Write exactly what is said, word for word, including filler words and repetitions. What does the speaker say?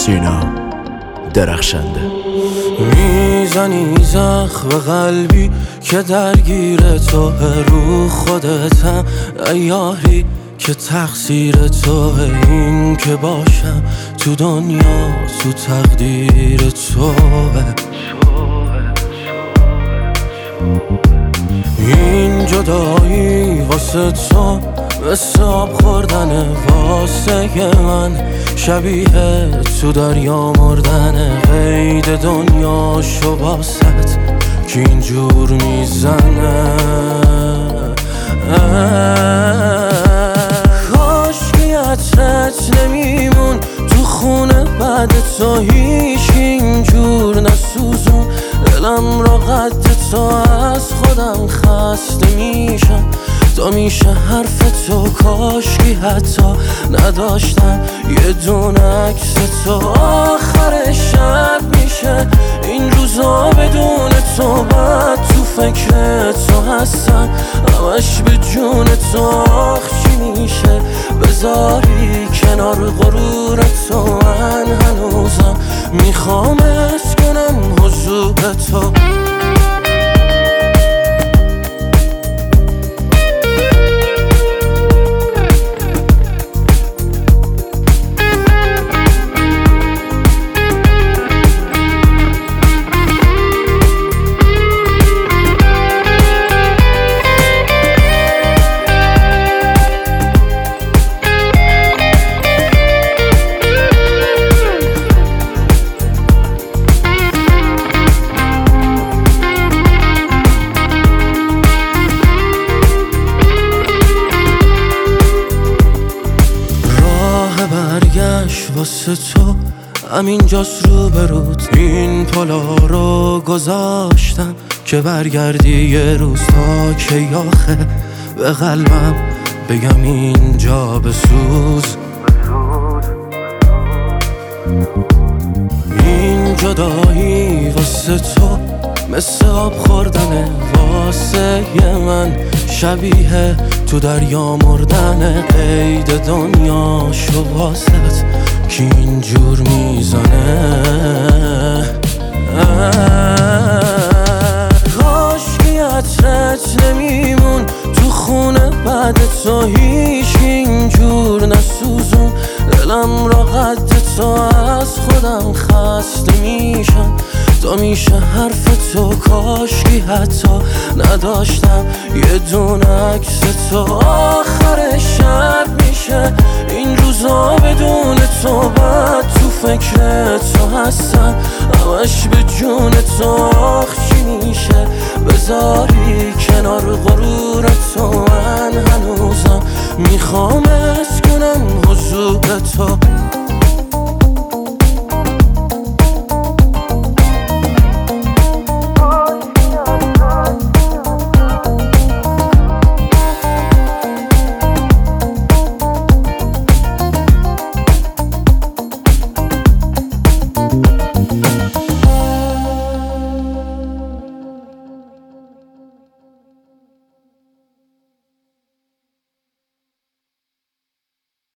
سینا درخشنده. میزنی زخم قلبی که درگیر تو رو خودتم، ایاری که تقصیر تو، این که باشم تو دنیا تو تقدیر تو. این جدایی واسه تو مثل آب خوردن، واسه من شبیه تو دریا مردن. قید دنیا شو باست که اینجور میزنه. کاش که عطرت نمیمون تو خونه بعد تو، هیچ اینجور نسوزون دلم را قد تو. از خودم خسته میشم تا میشه حرف تو، کاش که حتی نداشتم یه دونه عکس تو. آخر شب میشه این روزا بدون تو، بعد تو فکر تو هستم همش به جون تو. آخ چی میشه بذاری کنار غرور تو، من هنوزم میخوام حس کنم حضور تو. برگشت واسه تو همینجاست رو برود، این پلا رو گذاشتم که برگردی یه روز. تا که آخه به قلبم بگم اینجا بسوز. این جدایی واسه تو مثل آب خوردنه، واسه من شبیه تو دریا مردن. قید دنیا شو واسه که اینجور میزنه. کاش که عطرت نمیمون تو خونه بعد تو، هیچ اینجور نسوزون دلم را قد تو. از خودم خسته میشم تا میشه حرف تو، کاش که حتی نداشتم یه دونه عکس تو. آخر شب میشه این روزا بدون تو، بعد تو فکر تو هستم همش به جون تو. آخ چی میشه بذاری کنار غرور تو، من هنوزم میخوام حس کنم حضور تو.